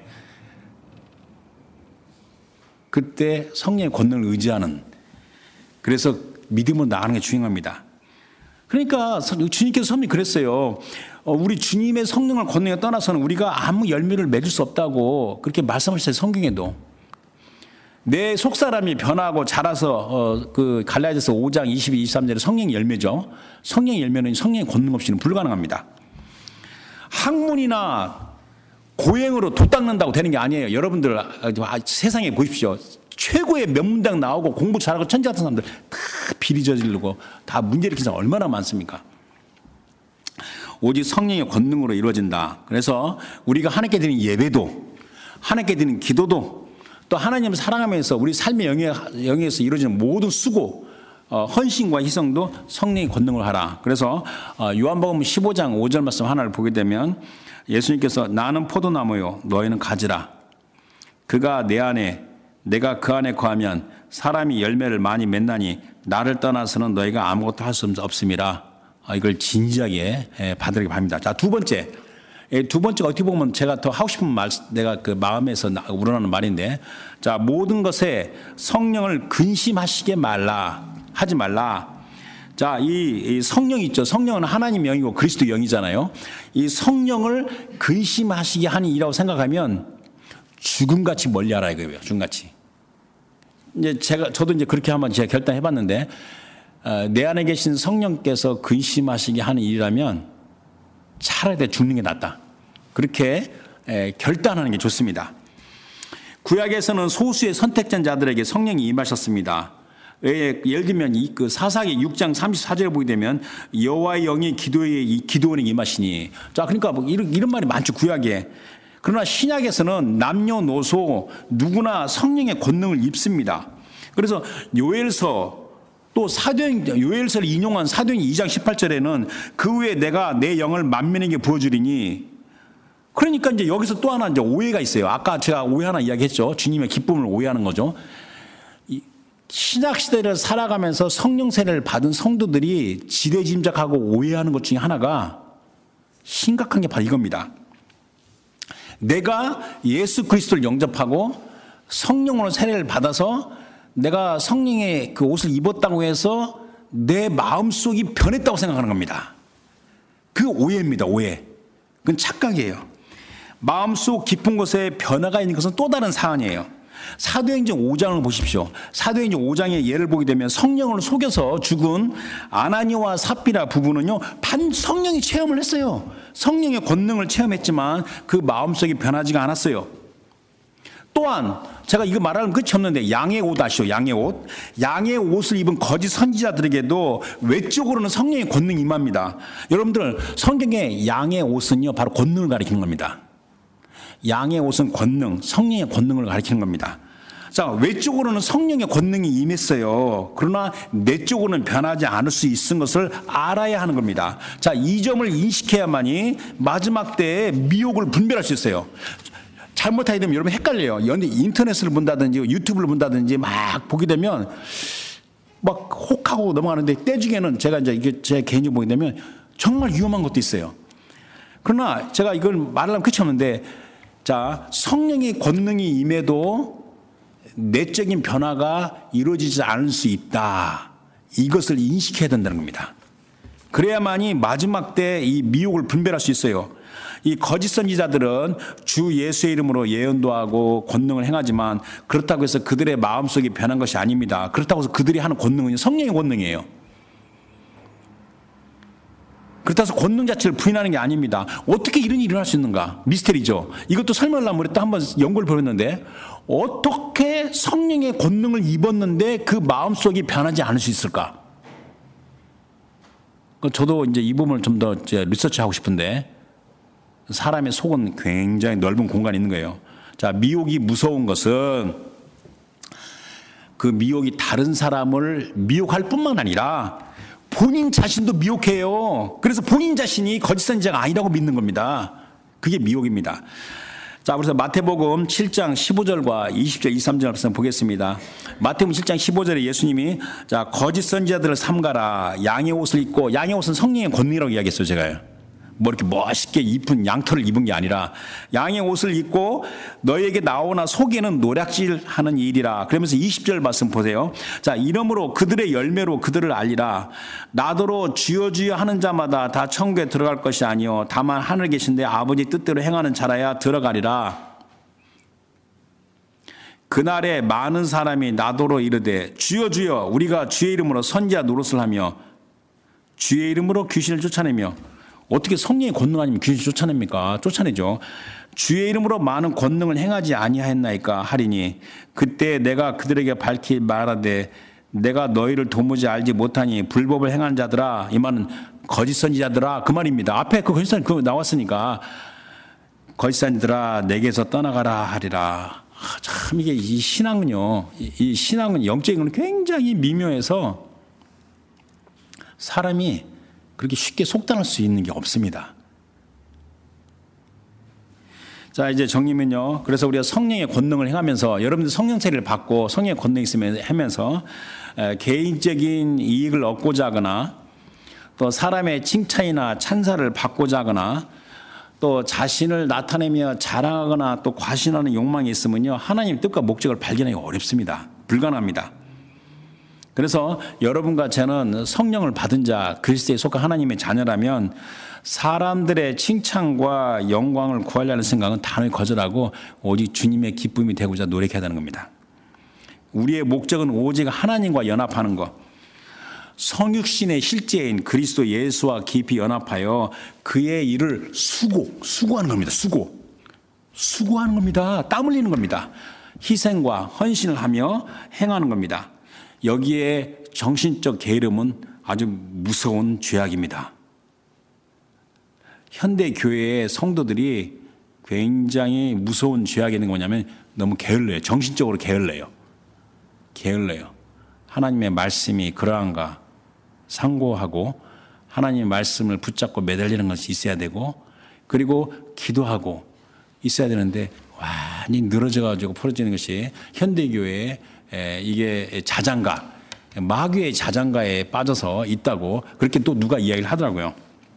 그때 성령의 권능을 의지하는, 그래서 믿음으로 나가는 게 중요합니다. 그러니까 주님께서 선미 그랬어요. 우리 주님의 성령을 권능에 떠나서는 우리가 아무 열매를 맺을 수 없다고 그렇게 말씀하셨어요. 성경에도. 내 속사람이 변하고 자라서 어, 그 갈라디아서 오 장 이십이, 이십삼 절에 성령의 열매죠. 성령의 열매는 성령의 권능 없이는 불가능합니다. 학문이나 고행으로 도 닦는다고 되는 게 아니에요. 여러분들 세상에 보십시오. 최고의 명문대학 나오고 공부 잘하고 천재 같은 사람들 다 비리 저지르고 다 문제 일으키는 사람 얼마나 많습니까? 오직 성령의 권능으로 이루어진다. 그래서 우리가 하나님께 드리는 예배도, 하나님께 드리는 기도도, 또 하나님을 사랑하면서 우리 삶의 영역, 영역에서 이루어지는 모든 수고, 어, 헌신과 희생도 성령의 권능을 하라. 그래서 어, 요한복음 십오 장 오 절 말씀 하나를 보게 되면 예수님께서 나는 포도나무요 너희는 가지라. 그가 내 안에 내가 그 안에 거하면 사람이 열매를 많이 맺나니 나를 떠나서는 너희가 아무것도 할 수 없음이라. 어, 이걸 진지하게 예, 받으려고 합니다. 자, 두 번째. 두 번째가 어떻게 보면 제가 더 하고 싶은 말, 내가 그 마음에서 우러나는 말인데, 자, 모든 것에 성령을 근심하시게 말라, 하지 말라. 자, 이, 이 성령 있죠. 성령은 하나님 영이고 그리스도 영이잖아요. 이 성령을 근심하시게 하는 일이라고 생각하면 죽음같이 멀리하라 이거예요. 죽음같이. 이제 제가, 저도 이제 그렇게 한번 제가 결단해 봤는데, 어, 내 안에 계신 성령께서 근심하시게 하는 일이라면 차라리 죽는 게 낫다. 그렇게 에, 결단하는 게 좋습니다. 구약에서는 소수의 선택된 자들에게 성령이 임하셨습니다. 예, 예를 들면 이 그 사사기 육 장 삼십사 절에 보게 되면 여호와의 영이 기도에 기도원에게 임하시니. 자, 그러니까 뭐 이런 이런 말이 많죠, 구약에. 그러나 신약에서는 남녀노소 누구나 성령의 권능을 입습니다. 그래서 요엘서 또 사도행, 요엘서를 인용한 사도행 이 장 십팔 절에는 그 후에 내가 내 영을 만민에게 부어주리니. 그러니까 이제 여기서 또 하나 이제 오해가 있어요. 아까 제가 오해 하나 이야기했죠. 주님의 기쁨을 오해하는 거죠. 이 신약 시대를 살아가면서 성령 세례를 받은 성도들이 지레짐작하고 오해하는 것 중에 하나가 심각한 게 바로 이겁니다. 내가 예수 그리스도를 영접하고 성령으로 세례를 받아서 내가 성령의 그 옷을 입었다고 해서 내 마음속이 변했다고 생각하는 겁니다. 그 오해입니다. 오해. 그건 착각이에요. 마음속 깊은 곳에 변화가 있는 것은 또 다른 사안이에요. 사도행전 오 장을 보십시오. 사도행전 오 장의 예를 보게 되면 성령을 속여서 죽은 아나니와 삽비라 부부는요, 반 성령이 체험을 했어요. 성령의 권능을 체험했지만 그 마음속이 변하지가 않았어요. 또한 제가 이거 말하면 끝이 없는데, 양의 옷 아시죠? 양의 옷. 양의 옷을 입은 거짓 선지자들에게도 외적으로는 성령의 권능이 임합니다. 여러분들, 성경의 양의 옷은요, 바로 권능을 가리키는 겁니다. 양의 옷은 권능, 성령의 권능을 가리키는 겁니다. 자, 외적으로는 성령의 권능이 임했어요. 그러나 내적으로는 변하지 않을 수 있는 것을 알아야 하는 겁니다. 자, 이 점을 인식해야만이 마지막 때에 미혹을 분별할 수 있어요. 잘못하게 되면 여러분 헷갈려요. 연대 인터넷을 본다든지 유튜브를 본다든지 막 보게 되면 막 혹하고 넘어가는데, 때중에는 제가 이제 이게 제 개인적으로 보게 되면 정말 위험한 것도 있어요. 그러나 제가 이걸 말하려면 끝이 없는데, 자, 성령의 권능이 임해도 내적인 변화가 이루어지지 않을 수 있다. 이것을 인식해야 된다는 겁니다. 그래야만이 마지막 때 이 미혹을 분별할 수 있어요. 이 거짓 선지자들은 주 예수의 이름으로 예언도 하고 권능을 행하지만, 그렇다고 해서 그들의 마음속이 변한 것이 아닙니다. 그렇다고 해서 그들이 하는 권능은 성령의 권능이에요. 그렇다고 해서 권능 자체를 부인하는 게 아닙니다. 어떻게 이런 일이 일어날 수 있는가? 미스테리죠. 이것도 설명을 하면 또 한번 연구를 벌였는데, 어떻게 성령의 권능을 입었는데 그 마음속이 변하지 않을 수 있을까? 저도 이제 이 부분을 좀 더 리서치하고 싶은데, 사람의 속은 굉장히 넓은 공간이 있는 거예요. 자, 미혹이 무서운 것은 그 미혹이 다른 사람을 미혹할 뿐만 아니라 본인 자신도 미혹해요. 그래서 본인 자신이 거짓 선지자가 아니라고 믿는 겁니다. 그게 미혹입니다. 자, 그래서 마태복음 칠 장 십오 절과 이십 절, 이십삼 절 한번 보겠습니다. 마태복음 칠 장 십오 절에 예수님이, 자, 거짓 선지자들을 삼가라. 양의 옷을 입고, 양의 옷은 성령의 권능이라고 이야기했어요, 제가요. 뭐 이렇게 멋있게 이쁜 양털을 입은 게 아니라 양의 옷을 입고 너에게 나오나 속에는 노략질하는 일이라. 그러면서 이십 절 말씀 보세요. 자, 이러므로 그들의 열매로 그들을 알리라. 나더러 주여 주여 하는 자마다 다 천국에 들어갈 것이 아니요 다만 하늘에 계신데 아버지 뜻대로 행하는 자라야 들어가리라. 그날에 많은 사람이 나더러 이르되 주여 주여 우리가 주의 이름으로 선지자 노릇을 하며 주의 이름으로 귀신을 쫓아내며. 어떻게 성령의 권능 아니면 귀신 쫓아냅니까? 쫓아내죠. 주의 이름으로 많은 권능을 행하지 아니하였나이까 하리니 그때 내가 그들에게 밝히 말하되 내가 너희를 도무지 알지 못하니 불법을 행하는 자들아. 이 말은 거짓 선지자들아, 그 말입니다. 앞에 그 거짓 선지 나왔으니까 거짓 선지자들아 내게서 떠나가라 하리라. 참 이게 이 신앙은요, 이 신앙은 영적인 건 굉장히 미묘해서 사람이 그렇게 쉽게 속단할 수 있는 게 없습니다. 자, 이제 정리면요. 그래서 우리가 성령의 권능을 행하면서, 여러분들 성령 세례를 받고 성령의 권능이 있으면 하면서 개인적인 이익을 얻고자 하거나 또 사람의 칭찬이나 찬사를 받고자 하거나 또 자신을 나타내며 자랑하거나 또 과신하는 욕망이 있으면요, 하나님의 뜻과 목적을 발견하기 어렵습니다. 불가능합니다. 그래서 여러분과 저는 성령을 받은 자, 그리스도에 속한 하나님의 자녀라면 사람들의 칭찬과 영광을 구하려는 생각은 단호히 거절하고 오직 주님의 기쁨이 되고자 노력해야 하는 겁니다. 우리의 목적은 오직 하나님과 연합하는 것, 성육신의 실제인 그리스도 예수와 깊이 연합하여 그의 일을 수고, 수고하는 겁니다. 수고. 수고하는 겁니다. 땀 흘리는 겁니다. 희생과 헌신을 하며 행하는 겁니다. 여기에 정신적 게으름은 아주 무서운 죄악입니다. 현대 교회의 성도들이 굉장히 무서운 죄악이 있는 게 뭐냐면 너무 게을러요. 정신적으로 게을러요. 게을러요. 하나님의 말씀이 그러한가 상고하고 하나님의 말씀을 붙잡고 매달리는 것이 있어야 되고, 그리고 기도하고 있어야 되는데 완전히 늘어져 가지고 풀어지는 것이 현대교회의 이게 자장가, 마귀의 자장가에 빠져서 있다고 그렇게 또 누가 이야기를 하더라고요.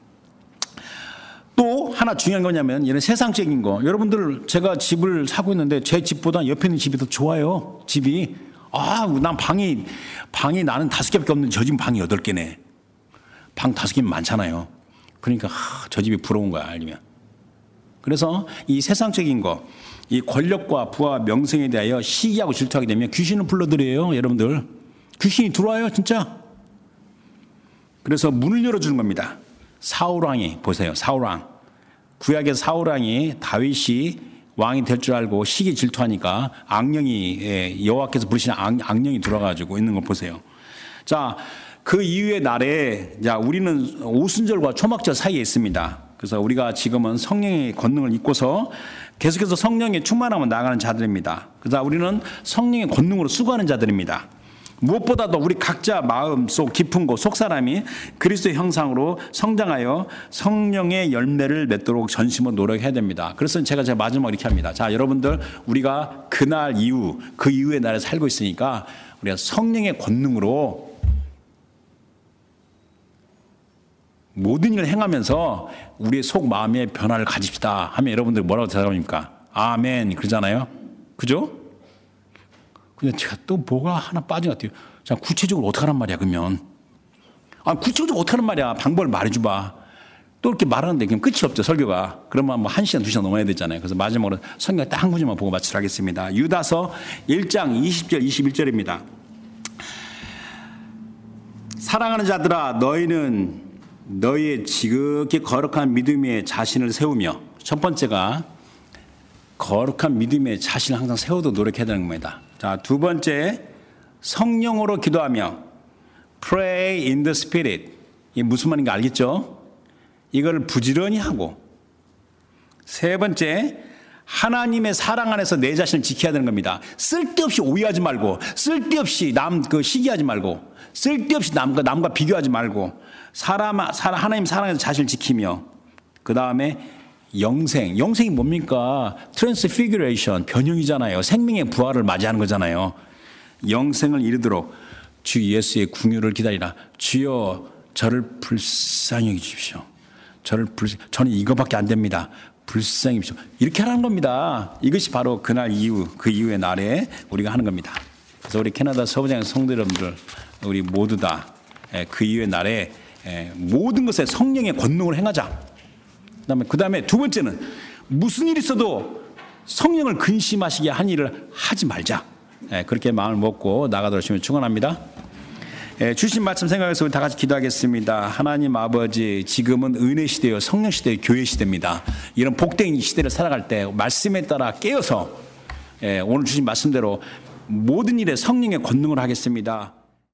또 하나 중요한 거냐면 이런 세상적인 거. 여러분들, 제가 집을 사고 있는데 제 집보다 옆에 있는 집이 더 좋아요. 집이 아, 난 방이, 방이 나는 다섯 개밖에 없는데 저 집 방이 여덟 개네. 방 다섯 개면 많잖아요. 그러니까, 하, 저 집이 부러운 거야, 알면. 그래서 이 세상적인 거, 이 권력과 부와 명성에 대하여 시기하고 질투하게 되면 귀신을 불러들여요, 여러분들. 귀신이 들어와요, 진짜. 그래서 문을 열어주는 겁니다. 사울왕이, 보세요, 사울왕. 구약의 사울왕이 다윗이 왕이 될 줄 알고 시기 질투하니까 악령이, 여호와께서 부르시는 악령이 들어가지고 있는 걸 보세요. 자, 그 이후의 날에, 자, 우리는 오순절과 초막절 사이에 있습니다. 그래서 우리가 지금은 성령의 권능을 입고서 계속해서 성령의 충만함을 나가는 자들입니다. 그래서 우리는 성령의 권능으로 수고하는 자들입니다. 무엇보다도 우리 각자 마음속 깊은 곳, 속사람이 그리스도의 형상으로 성장하여 성령의 열매를 맺도록 전심으로 노력해야 됩니다. 그래서 제가 제가 마지막으로 이렇게 합니다. 자, 여러분들, 우리가 그날 이후, 그 이후의 날에 살고 있으니까 우리가 성령의 권능으로 모든 일을 행하면서 우리의 속 마음의 변화를 가집시다 하면 여러분들 뭐라고 대답합니까? 아멘 그러잖아요. 그죠? 근데 제가 또 뭐가 하나 빠진 것 같아요. 자, 구체적으로 어떻게 하란 말이야, 그러면. 아, 구체적으로 어떻게 하란 말이야. 방법을 말해줘봐. 또 이렇게 말하는데 그냥 끝이 없죠, 설교가. 그러면 뭐 한 시간, 두 시간 넘어야 되잖아요. 그래서 마지막으로 성경 딱 한 구절만 보고 마치도록 하겠습니다. 유다서 일 장 이십 절, 이십일 절입니다. 사랑하는 자들아, 너희는 너희의 지극히 거룩한 믿음에 자신을 세우며, 첫 번째가 거룩한 믿음에 자신을 항상 세우도록 노력해야 되는 겁니다. 자, 두 번째, 성령으로 기도하며 pray in the spirit. 이게 무슨 말인가 알겠죠? 이걸 부지런히 하고, 세 번째, 하나님의 사랑 안에서 내 자신을 지켜야 되는 겁니다. 쓸데없이 오해하지 말고, 쓸데없이 남 그 시기하지 말고, 쓸데없이 남과 남과 비교하지 말고, 사람, 사람 하나님 사랑에서 자신을 지키며, 그 다음에 영생. 영생이 뭡니까? 트랜스피규레이션, 변형이잖아요. 생명의 부활을 맞이하는 거잖아요. 영생을 이루도록 주 예수의 궁유를 기다리라. 주여 저를 불쌍히 여겨 주십시오. 저를 불, 저는 이거밖에 안 됩니다. 불쌍히 여기십시오. 이렇게 하라는 겁니다. 이것이 바로 그날 이후, 그 이후의 날에 우리가 하는 겁니다. 그래서 우리 캐나다 서부장의 성도 여러분들, 우리 모두 다 그 이후의 날에 모든 것에 성령의 권능을 행하자. 그다음에 그다음에 두 번째는 무슨 일이 있어도 성령을 근심하시게 한 일을 하지 말자. 그렇게 마음을 먹고 나가도록 주시면 축원합니다. 주신 말씀 생각해서 우리 다 같이 기도하겠습니다. 하나님 아버지, 지금은 은혜 시대요, 성령 시대요, 교회 시대입니다. 이런 복된 시대를 살아갈 때 말씀에 따라 깨어서 오늘 주신 말씀대로 모든 일에 성령의 권능을 하겠습니다.